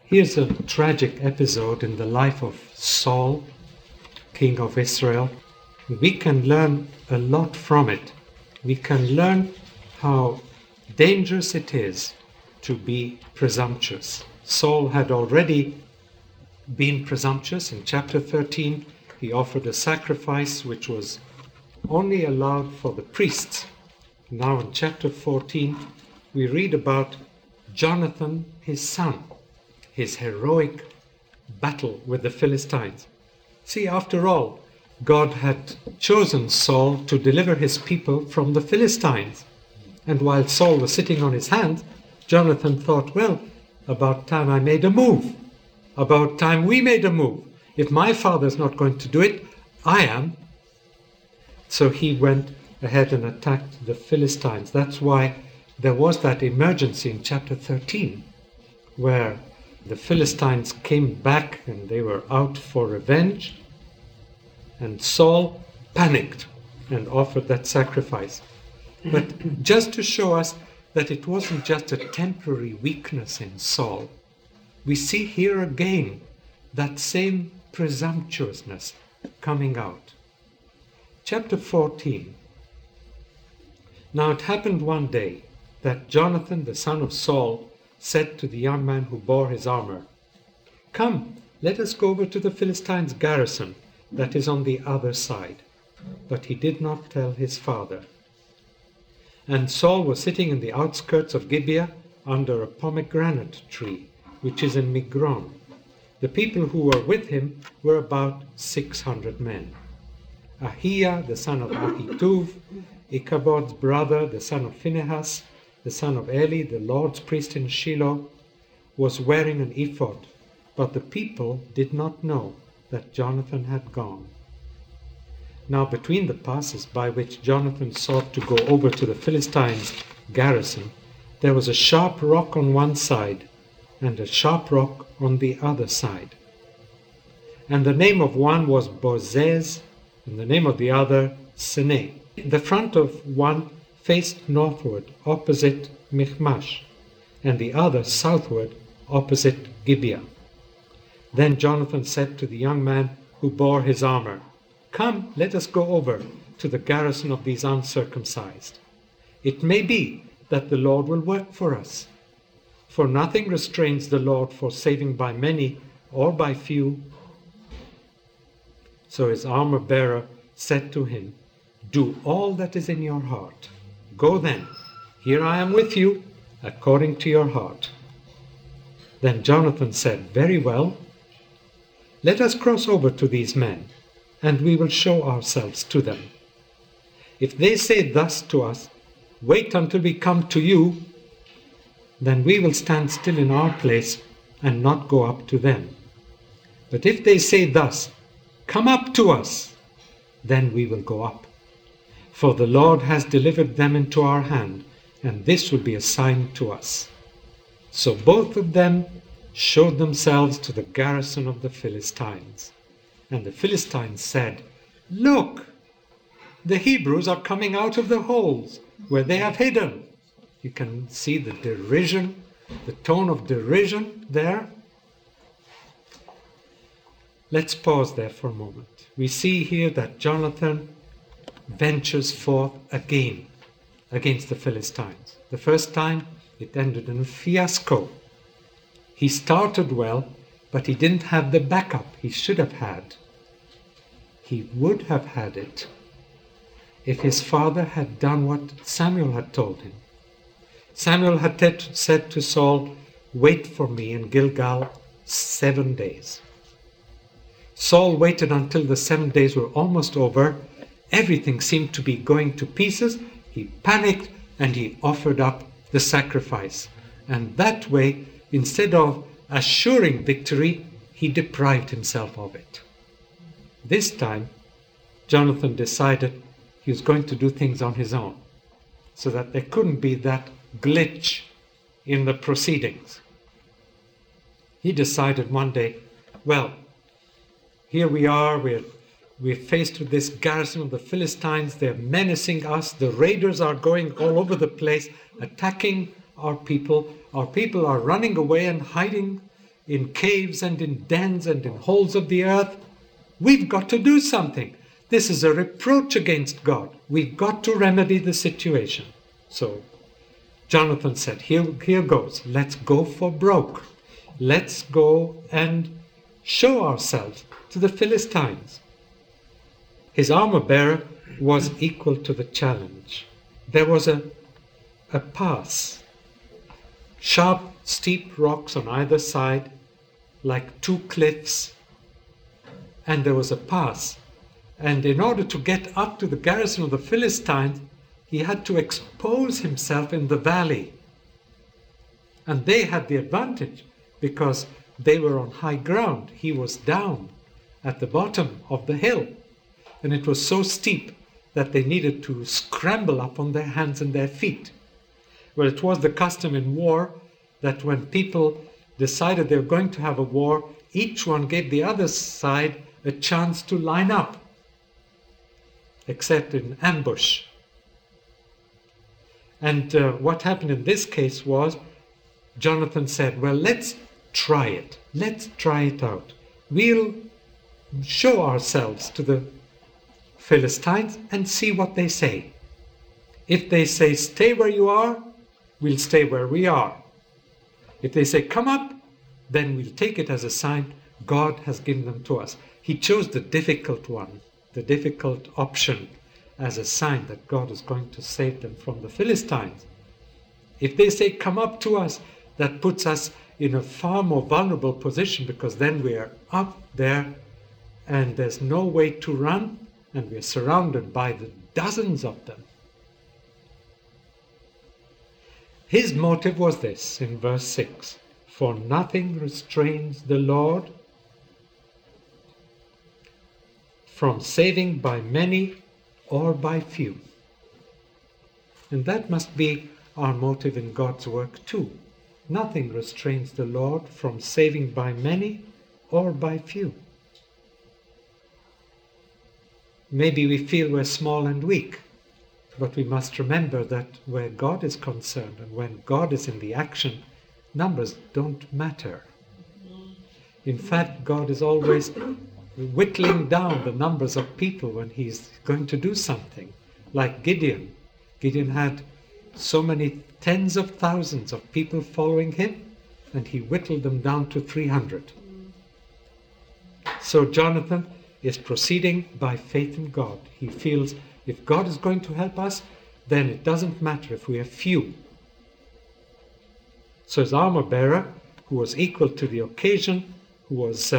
Here's a tragic episode in the life of Saul, king of Israel. We can learn a lot from it. We can learn how dangerous it is to be presumptuous. Saul had already been presumptuous. In chapter 13, he offered a sacrifice which was only allowed for the priests. Now in chapter 14, we read about Jonathan, his son, his heroic battle with the Philistines. See, after all, God had chosen Saul to deliver his people from the Philistines. And while Saul was sitting on his hands, Jonathan thought, well, about time I made a move. About time we made a move. If my father's not going to do it, I am. So he went ahead and attacked the Philistines. That's why there was that emergency in chapter 13, where the Philistines came back and they were out for revenge. And Saul panicked and offered that sacrifice. But just to show us that it wasn't just a temporary weakness in Saul, we see here again that same presumptuousness coming out. Chapter 14. Now it happened one day that Jonathan, the son of Saul, said to the young man who bore his armor, "Come, let us go over to the Philistines' garrison that is on the other side." But he did not tell his father. And Saul was sitting in the outskirts of Gibeah under a pomegranate tree, which is in Migron. The people who were with him were about 600 men. Ahiah, the son of Ahituv, Ichabod's brother, the son of Phinehas, the son of Eli, the Lord's priest in Shiloh, was wearing an ephod, but the people did not know that Jonathan had gone. Now between the passes by which Jonathan sought to go over to the Philistines' garrison, there was a sharp rock on one side and a sharp rock on the other side. And the name of one was Bozez, and the name of the other Seneh. The front of one faced northward, opposite Michmash, and the other southward, opposite Gibeah. Then Jonathan said to the young man who bore his armor, "Come, let us go over to the garrison of these uncircumcised. It may be that the Lord will work for us. For nothing restrains the Lord for saving by many or by few." So his armor-bearer said to him, "Do all that is in your heart. Go then, here I am with you, according to your heart." Then Jonathan said, "Very well. Let us cross over to these men, and we will show ourselves to them. If they say thus to us, 'Wait until we come to you,' then we will stand still in our place and not go up to them. But if they say thus, 'Come up to us,' then we will go up. For the Lord has delivered them into our hand, and this will be a sign to us." So both of them showed themselves to the garrison of the Philistines. And the Philistines said, "Look, the Hebrews are coming out of the holes where they have hidden." You can see the derision, the tone of derision there. Let's pause there for a moment. We see here that Jonathan ventures forth again against the Philistines. The first time it ended in a fiasco. He started well, but he didn't have the backup he should have had. He would have had it if his father had done what Samuel had told him. Samuel had said to Saul, "Wait for me in Gilgal 7 days." Saul waited until the 7 days were almost over. Everything seemed to be going to pieces. He panicked and he offered up the sacrifice. And that way, instead of assuring victory, he deprived himself of it. This time, Jonathan decided he was going to do things on his own, so that there couldn't be that glitch in the proceedings. He decided one day, well, here we are, we're faced with this garrison of the Philistines, they're menacing us, the raiders are going all over the place, attacking our people are running away and hiding in caves and in dens and in holes of the earth. We've got to do something. This is a reproach against God. We've got to remedy the situation. So Jonathan said, here goes. Let's go for broke. Let's go and show ourselves to the Philistines. His armor bearer was equal to the challenge. There was a pass. Sharp, steep rocks on either side, like two cliffs. And there was a pass. And in order to get up to the garrison of the Philistines, he had to expose himself in the valley. And they had the advantage because they were on high ground. He was down at the bottom of the hill. And it was so steep that they needed to scramble up on their hands and their feet. Well, it was the custom in war that when people decided they were going to have a war, each one gave the other side a chance to line up, except in ambush. And what happened in this case was, Jonathan said, well, let's try it. Let's try it out. We'll show ourselves to the Philistines and see what they say. If they say, stay where you are, we'll stay where we are. If they say, come up, then we'll take it as a sign God has given them to us. He chose the difficult one, the difficult option, as a sign that God is going to save them from the Philistines. If they say, come up to us, that puts us in a far more vulnerable position, because then we are up there and there's no way to run, and we're surrounded by the dozens of them. His motive was this in verse 6, for nothing restrains the Lord from saving by many or by few. And that must be our motive in God's work too. Nothing restrains the Lord from saving by many or by few. Maybe we feel we're small and weak, but we must remember that where God is concerned and when God is in the action, numbers don't matter. In fact, God is always whittling down the numbers of people when he's going to do something. Like Gideon. Gideon had so many tens of thousands of people following him, and he whittled them down to 300. So Jonathan is proceeding by faith in God. He feels if God is going to help us, then it doesn't matter if we are few. So his armor bearer, who was equal to the occasion, who was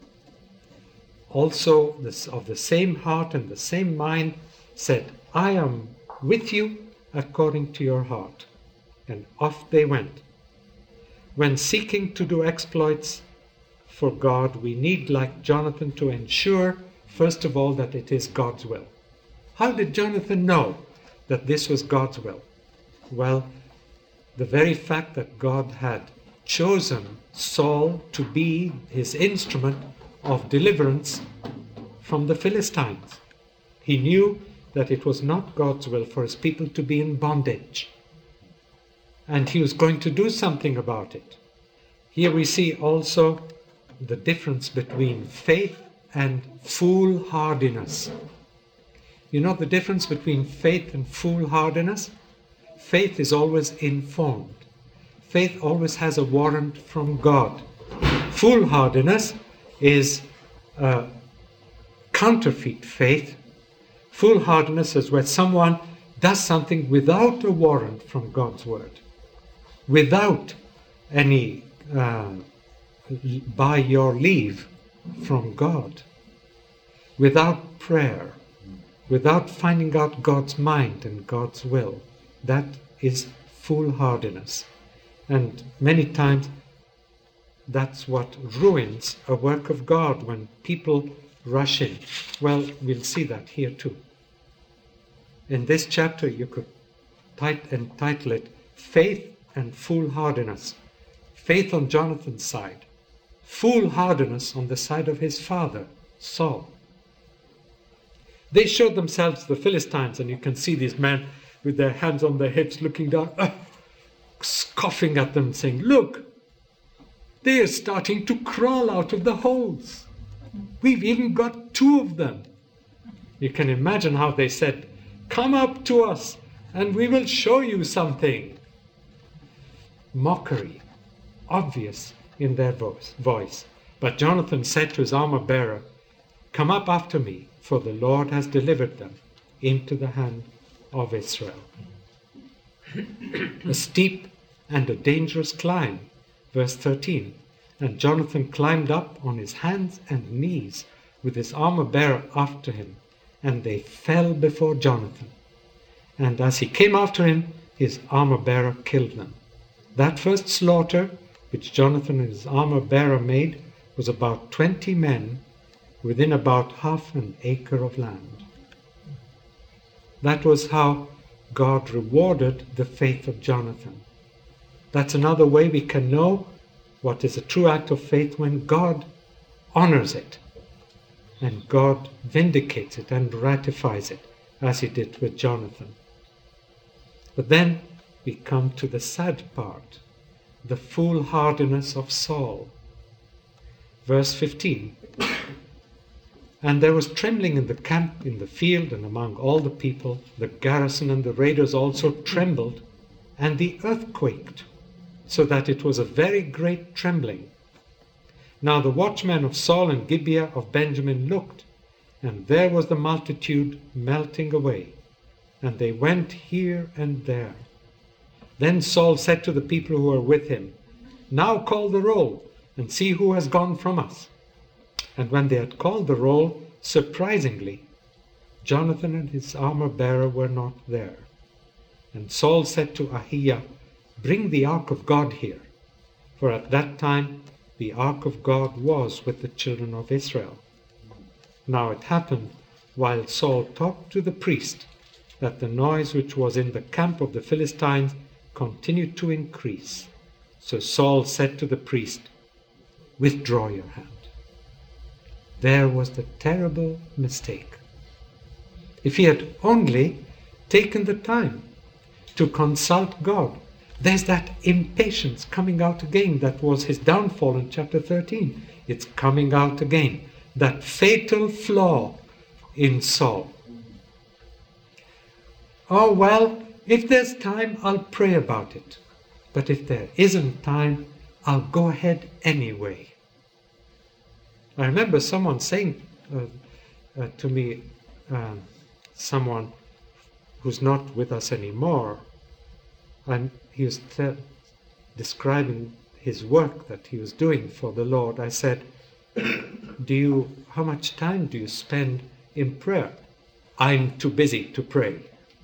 also of the same heart and the same mind, said, I am with you according to your heart. And off they went. When seeking to do exploits for God, we need, like Jonathan, to ensure, first of all, that it is God's will. How did Jonathan know that this was God's will? Well, the very fact that God had chosen Saul to be his instrument of deliverance from the Philistines. He knew that it was not God's will for his people to be in bondage. And he was going to do something about it. Here we see also the difference between faith and foolhardiness. You know the difference between faith and foolhardiness? Faith is always informed. Faith always has a warrant from God. Foolhardiness is counterfeit faith. Foolhardiness is where someone does something without a warrant from God's word, without any by your leave from God, without prayer, without finding out God's mind and God's will. That is foolhardiness. And many times that's what ruins a work of God, when people rush in. Well, we'll see that here too. In this chapter you could entitle it Faith and Foolhardiness. Faith on Jonathan's side, foolhardiness on the side of his father, Saul. They showed themselves to the Philistines, and you can see these men with their hands on their hips looking down, scoffing at them, saying, look, They are starting to crawl out of the holes. We've even got 2 of them. You can imagine how they said, "Come up to us and we will show you something." Mockery, obvious in their voice. But Jonathan said to his armor bearer, "Come up after me, for the Lord has delivered them into the hand of Israel." A steep and a dangerous climb. Verse 13. And Jonathan climbed up on his hands and knees with his armor bearer after him, and they fell before Jonathan. And as he came after him, his armor bearer killed them. That first slaughter which Jonathan and his armor bearer made was about 20 men within about half an acre of land. That was how God rewarded the faith of Jonathan. That's another way we can know what is a true act of faith, when God honors it and God vindicates it and ratifies it, as he did with Jonathan. But then we come to the sad part, the foolhardiness of Saul. Verse 15. And there was trembling in the camp, in the field, and among all the people. The garrison and the raiders also trembled, and the earth quaked, so that it was a very great trembling. Now the watchmen of Saul and Gibeah of Benjamin looked, and there was the multitude melting away, and they went here and there. Then Saul said to the people who were with him, "Now call the roll, and see who has gone from us." And when they had called the roll, surprisingly, Jonathan and his armor bearer were not there. And Saul said to Ahiah, "Bring the ark of God here." For at that time the ark of God was with the children of Israel. Now it happened, while Saul talked to the priest, that the noise which was in the camp of the Philistines continued to increase. So Saul said to the priest, "Withdraw your hand." There was the terrible mistake. If he had only taken the time to consult God, there's that impatience coming out again that was his downfall in chapter 13. It's coming out again. That fatal flaw in Saul. "Oh, well, if there's time, I'll pray about it. But if there isn't time, I'll go ahead anyway." I remember someone saying to me, someone who's not with us anymore, and he was describing his work that he was doing for the Lord. I said, how much time do you spend in prayer? "I'm too busy to pray."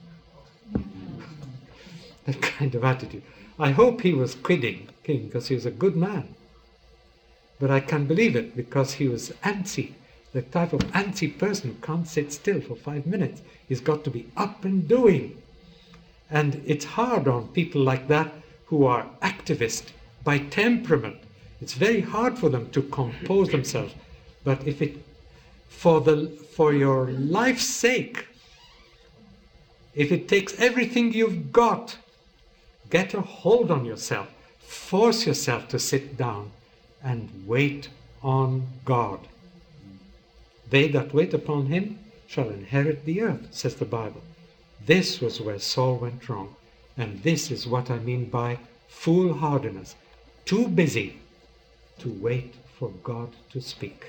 That kind of attitude. I hope he was kidding, because he was a good man. But I can believe it, because he was antsy. The type of antsy person who can't sit still for 5 minutes. He's got to be up and doing. And it's hard on people like that who are activists by temperament. It's very hard for them to compose themselves. But if it, for your life's sake, if it takes everything you've got, get a hold on yourself. Force yourself to sit down and wait on God. "They that wait upon him shall inherit the earth," says the Bible. This was where Saul went wrong. And this is what I mean by foolhardiness. Too busy to wait for God to speak.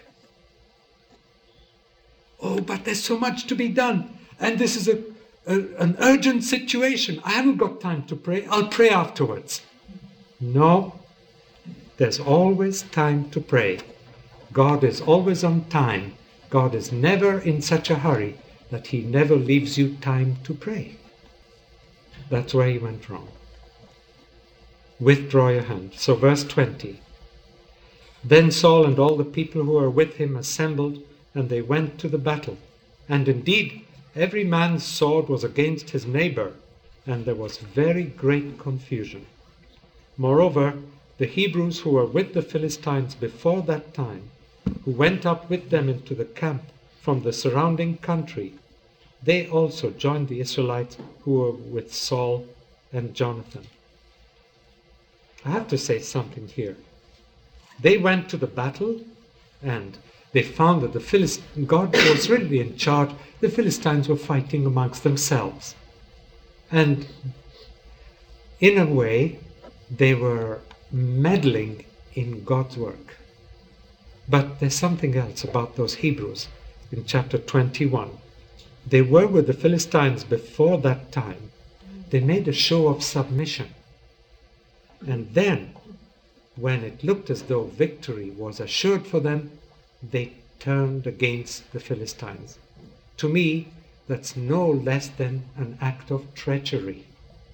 "Oh, but there's so much to be done. And this is an urgent situation. I haven't got time to pray. I'll pray afterwards." No. There's always time to pray. God is always on time. God is never in such a hurry that he never leaves you time to pray. That's where he went wrong. Withdraw your hand. So verse 20. Then Saul and all the people who were with him assembled, and they went to the battle. And indeed, every man's sword was against his neighbor, and there was very great confusion. Moreover, the Hebrews who were with the Philistines before that time, who went up with them into the camp from the surrounding country, they also joined the Israelites who were with Saul and Jonathan. I have to say something here. They went to the battle and they found that God was really in charge. The Philistines were fighting amongst themselves. And in a way, they were meddling in God's work. But there's something else about those Hebrews in chapter 21. They were with the Philistines before that time. They made a show of submission. And then, when it looked as though victory was assured for them, they turned against the Philistines. To me, that's no less than an act of treachery.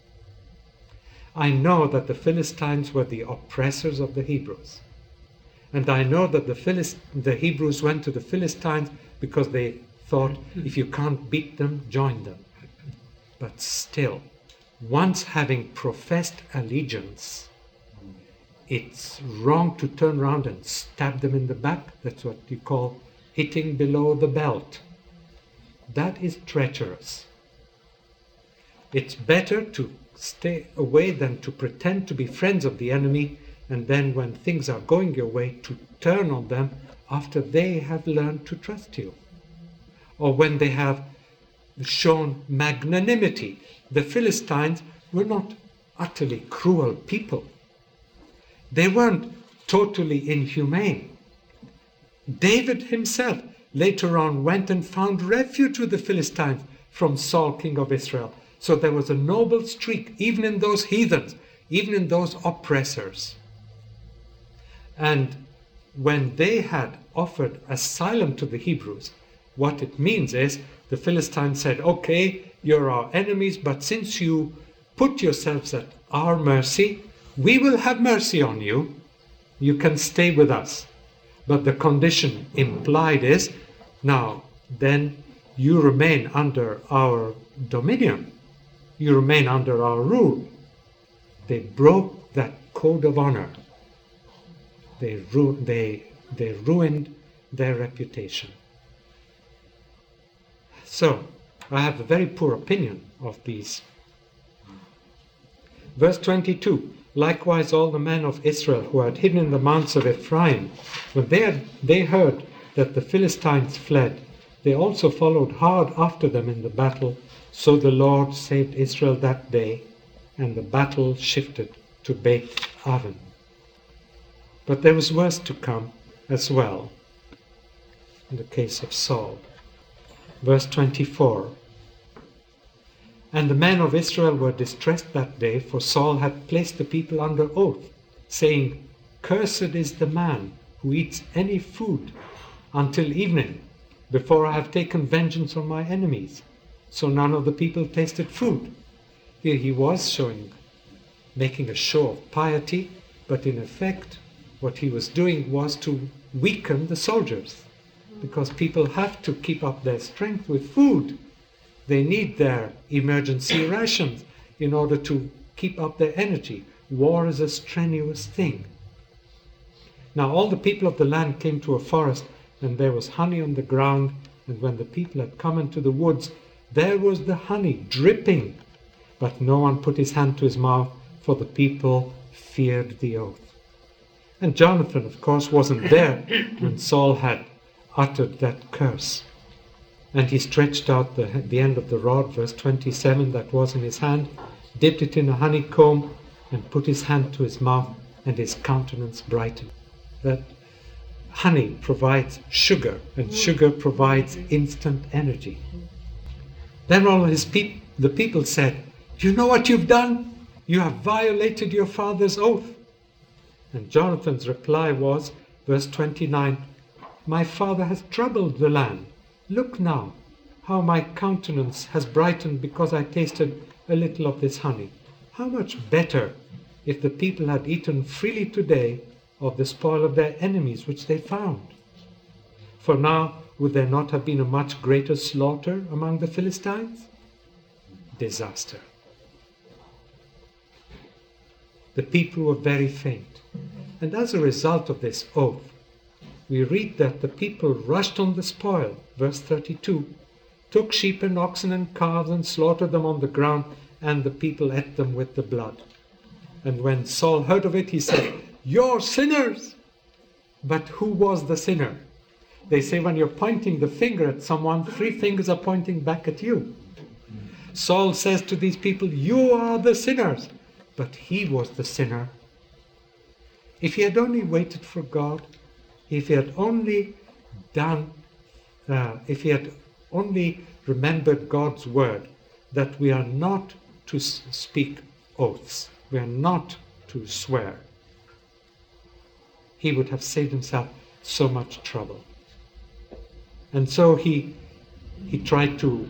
I know that the Philistines were the oppressors of the Hebrews. And I know that the Hebrews went to the Philistines because they thought, if you can't beat them, join them. But still, once having professed allegiance, it's wrong to turn around and stab them in the back. That's what you call hitting below the belt. That is treacherous. It's better to stay away than to pretend to be friends of the enemy, and then when things are going your way, to turn on them after they have learned to trust you, or when they have shown magnanimity. The Philistines were not utterly cruel people. They weren't totally inhumane. David himself later on went and found refuge with the Philistines from Saul, king of Israel. So there was a noble streak even in those heathens, even in those oppressors. And when they had offered asylum to the Hebrews, what it means is the Philistines said, okay, you're our enemies, but since you put yourselves at our mercy, we will have mercy on you. You can stay with us. But the condition implied is, now, then you remain under our dominion. You remain under our rule. They broke that code of honor. They ruined their reputation. So, I have a very poor opinion of these. Verse 22, likewise all the men of Israel who had hidden in the mounts of Ephraim, when they heard that the Philistines fled, they also followed hard after them in the battle. So the Lord saved Israel that day, and the battle shifted to Beth Aven. But there was worse to come as well in the case of Saul. Verse 24, and the men of Israel were distressed that day, for Saul had placed the people under oath, saying, cursed is the man who eats any food until evening, before I have taken vengeance on my enemies. So none of the people tasted food. Here he was making a show of piety, but in effect what he was doing was to weaken the soldiers, because people have to keep up their strength with food. They need their emergency rations in order to keep up their energy. War is a strenuous thing. Now all the people of the land came to a forest, and there was honey on the ground, and when the people had come into the woods, there was the honey dripping, but no one put his hand to his mouth, for the people feared the oath. And Jonathan, of course, wasn't there when Saul had uttered that curse. And he stretched out the end of the rod, verse 27, that was in his hand, dipped it in a honeycomb, and put his hand to his mouth, and his countenance brightened. That honey provides sugar, and sugar provides instant energy. Then all the people said, "Do you know what you've done? You have violated your father's oath." And Jonathan's reply was, verse 29, "My father has troubled the land. Look now, how my countenance has brightened because I tasted a little of this honey. How much better if the people had eaten freely today of the spoil of their enemies which they found. For now, would there not have been a much greater slaughter among the Philistines?" Disaster. The people were very faint. And as a result of this oath, we read that the people rushed on the spoil, verse 32, took sheep and oxen and calves and slaughtered them on the ground, and the people ate them with the blood. And when Saul heard of it, he said, "You're sinners! But who was the sinner? They say when you're pointing the finger at someone, 3 fingers are pointing back at you. Saul says to these people, you are the sinners. But he was the sinner. If he had only waited for God, if he had only remembered God's word, that we are not to speak oaths, we are not to swear, he would have saved himself so much trouble. And so he tried to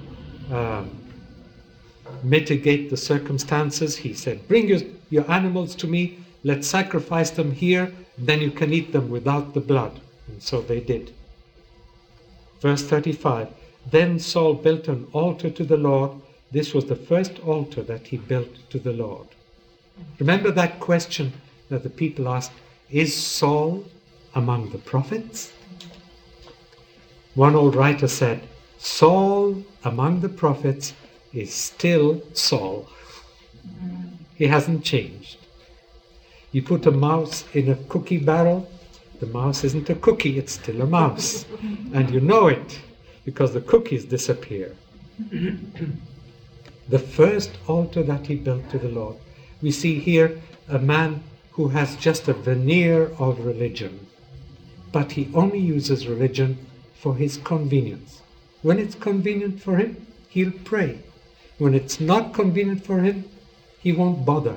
mitigate the circumstances. He said, bring your animals to me, let's sacrifice them here, then you can eat them without the blood. And so they did. Verse 35, then Saul built an altar to the Lord. This was the first altar that he built to the Lord. Remember that question that the people asked, is Saul among the prophets? One old writer said, Saul among the prophets is still Saul. He hasn't changed. You put a mouse in a cookie barrel, the mouse isn't a cookie, it's still a mouse. And you know it, because the cookies disappear. The first altar that he built to the Lord. We see here a man who has just a veneer of religion, but he only uses religion for his convenience. When it's convenient for him, he'll pray. When it's not convenient for him, he won't bother.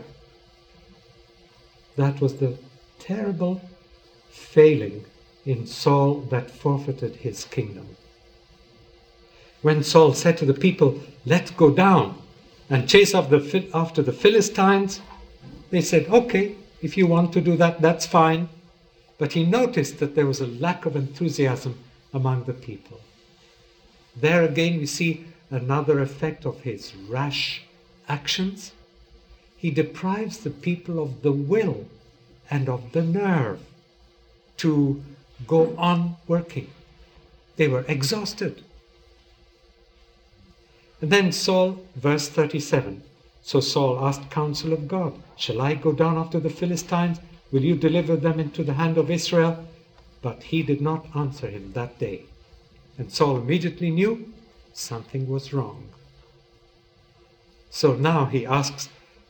That was the terrible failing in Saul that forfeited his kingdom. When Saul said to the people, let's go down and chase after the Philistines, they said, okay, if you want to do that, that's fine. But he noticed that there was a lack of enthusiasm among the people. There again we see another effect of his rash actions. He deprives the people of the will and of the nerve to go on working. They were exhausted. And then Saul, verse 37. So Saul asked counsel of God, shall I go down after the Philistines? Will you deliver them into the hand of Israel? But he did not answer him that day. And Saul immediately knew something was wrong. So now he asks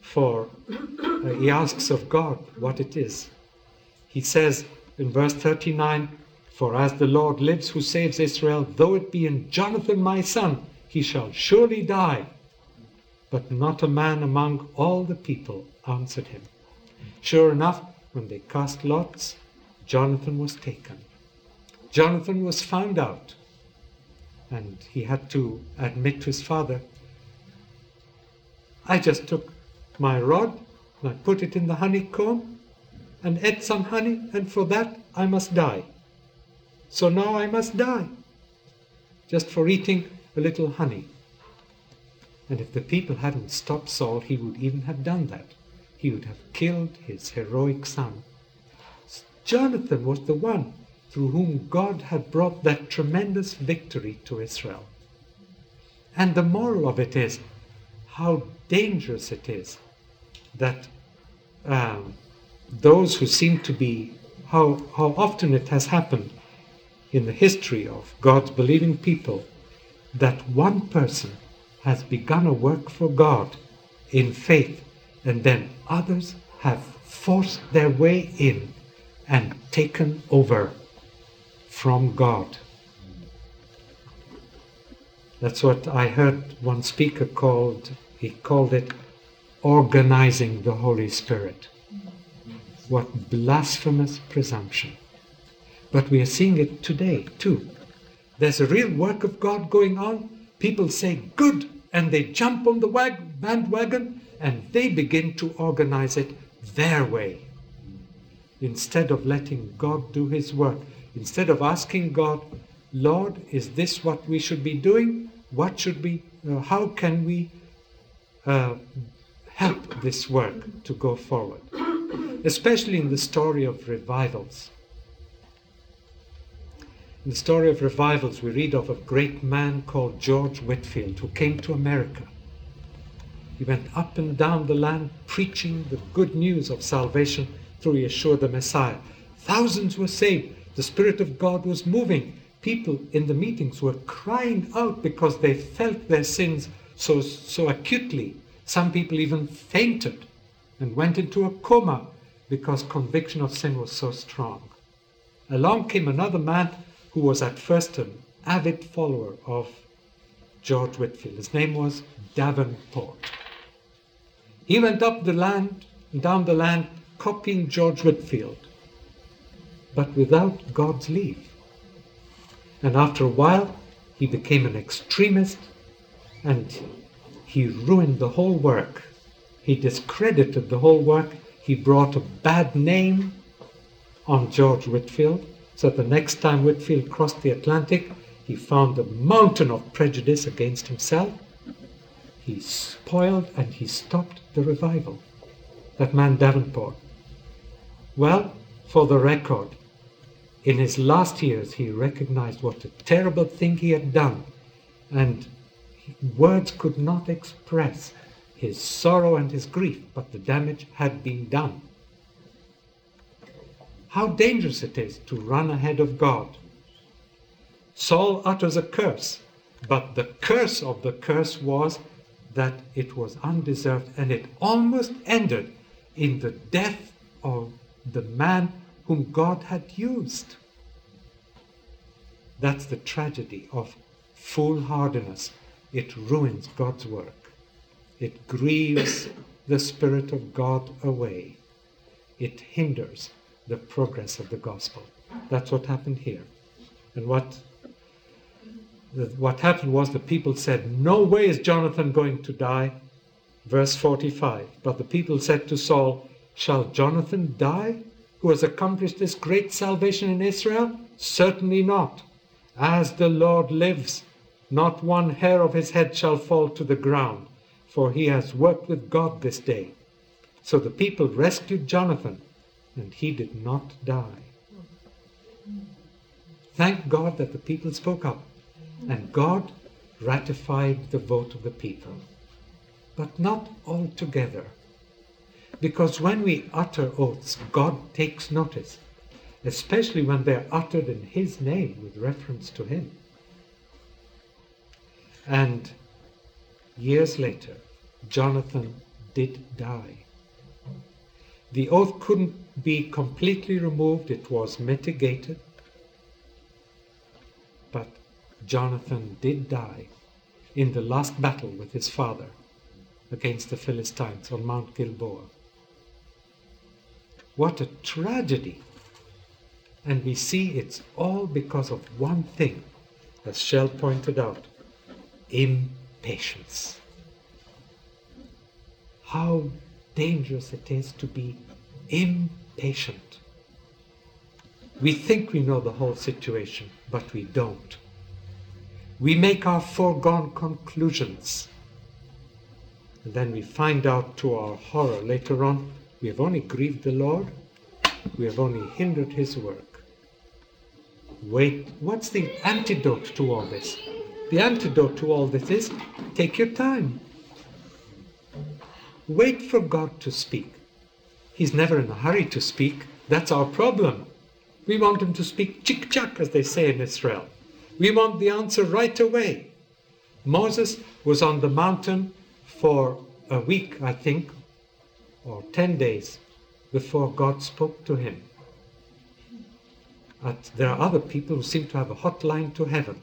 of God what it is. He says in verse 39, for as the Lord lives who saves Israel, though it be in Jonathan my son, he shall surely die. But not a man among all the people answered him. Sure enough, when they cast lots, Jonathan was taken. Jonathan was found out. And he had to admit to his father, I just took my rod and I put it in the honeycomb and ate some honey, and for that I must die. So now I must die, just for eating a little honey. And if the people hadn't stopped Saul, he would even have done that. He would have killed his heroic son. Jonathan was the one through whom God had brought that tremendous victory to Israel. And the moral of it is how dangerous it is that those who seem to be, how often it has happened in the history of God's believing people, that one person has begun a work for God in faith, and then others have forced their way in and taken over from God. That's what I heard one speaker he called it organizing the Holy Spirit. What blasphemous presumption. But we are seeing it today too. There's a real work of God going on. People say good, and they jump on the bandwagon and they begin to organize it their way. Instead of letting God do his work. Instead of asking God, Lord, is this what we should be doing? How can we help this work to go forward? Especially in the story of revivals. In the story of revivals, we read of a great man called George Whitefield who came to America. He went up and down the land preaching the good news of salvation through Yeshua the Messiah. Thousands were saved. The Spirit of God was moving. People in the meetings were crying out because they felt their sins so acutely. Some people even fainted and went into a coma because conviction of sin was so strong. Along came another man who was at first an avid follower of George Whitefield. His name was Davenport. He went up the land, down the land, copying George Whitefield, but without God's leave. And after a while, he became an extremist, and he ruined the whole work. He discredited the whole work. He brought a bad name on George Whitefield, so the next time Whitefield crossed the Atlantic, he found a mountain of prejudice against himself. He spoiled and he stopped the revival. That man Davenport. Well, for the record, in his last years he recognized what a terrible thing he had done, and words could not express his sorrow and his grief, but the damage had been done. How dangerous it is to run ahead of God. Saul utters a curse, but the curse of the curse was that it was undeserved, and it almost ended in the death of the man whom God had used. That's the tragedy of foolhardiness. It ruins God's work. It grieves the Spirit of God away. It hinders the progress of the gospel. That's what happened here. And what happened was the people said, "No way is Jonathan going to die." Verse 45, but the people said to Saul, "Shall Jonathan die, who has accomplished this great salvation in Israel? Certainly not. As the Lord lives, not one hair of his head shall fall to the ground, for he has worked with God this day." So the people rescued Jonathan, and he did not die. Thank God that the people spoke up, and God ratified the vote of the people. But not altogether. Because when we utter oaths, God takes notice, especially when they're uttered in His name with reference to Him. And years later, Jonathan did die. The oath couldn't be completely removed, it was mitigated. But Jonathan did die in the last battle with his father against the Philistines on Mount Gilboa. What a tragedy! And we see it's all because of one thing, as Shell pointed out, impatience. How dangerous it is to be impatient. We think we know the whole situation, but we don't. We make our foregone conclusions. And then we find out to our horror later on, we have only grieved the Lord, we have only hindered His work. Wait, what's the antidote to all this? The antidote to all this is, take your time. Wait for God to speak. He's never in a hurry to speak. That's our problem. We want Him to speak chick-chack, as they say in Israel. We want the answer right away. Moses was on the mountain for a week, I think, or 10 days before God spoke to him. There are other people who seem to have a hotline to heaven.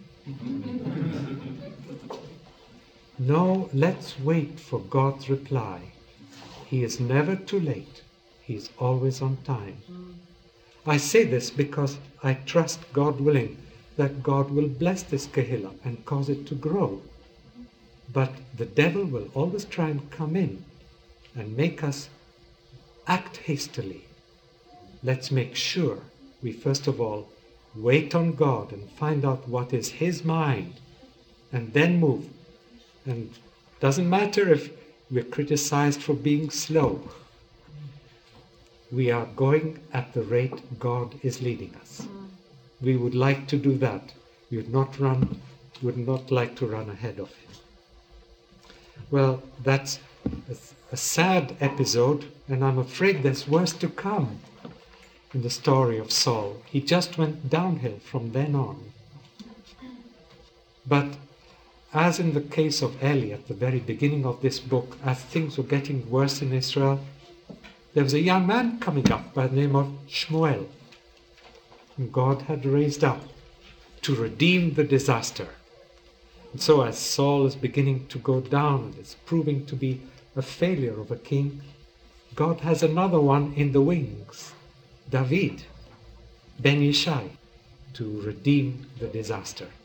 No, let's wait for God's reply. He is never too late. He is always on time. I say this because I trust, God willing, that God will bless this Kehillah and cause it to grow. But the devil will always try and come in and make us act hastily. Let's make sure we first of all wait on God and find out what is His mind, and then move. And it doesn't matter if we're criticized for being slow. We are going at the rate God is leading us. We would like to do that. We would not like to run ahead of Him. Well, that's a sad episode, and I'm afraid there's worse to come. in the story of Saul. He just went downhill from then on. But as in the case of Eli at the very beginning of this book, as things were getting worse in Israel, there was a young man coming up by the name of Shmuel, whom God had raised up to redeem the disaster. And so as Saul is beginning to go down and is proving to be a failure of a king, God has another one in the wings, David, Ben Yishai, to redeem the disaster.